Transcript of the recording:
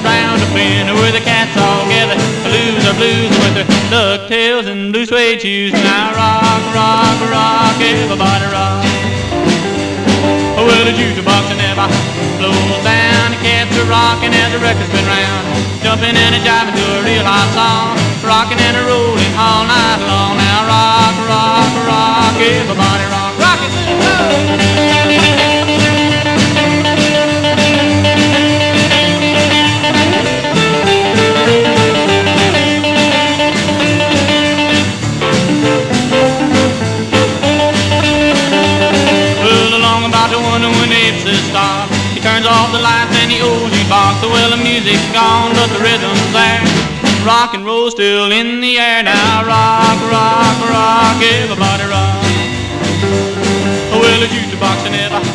around a bend where the cats all gather. Blues are blues with their ducktails and blue suede shoes. Now rock, rock, rock, everybody rock. Well, the jukebox never slows down. The cats are rocking as the record spin round, jumping and a jiving to a real hot song, rocking and a rolling all night long. Now rock, rock, rock, everybody rock, rock it to the stop. He turns off the lights and the old jukebox. Well, the music's gone, but the rhythm's there. Rock and roll still in the air. Now rock, rock, rock, everybody rock. Well, the jukebox never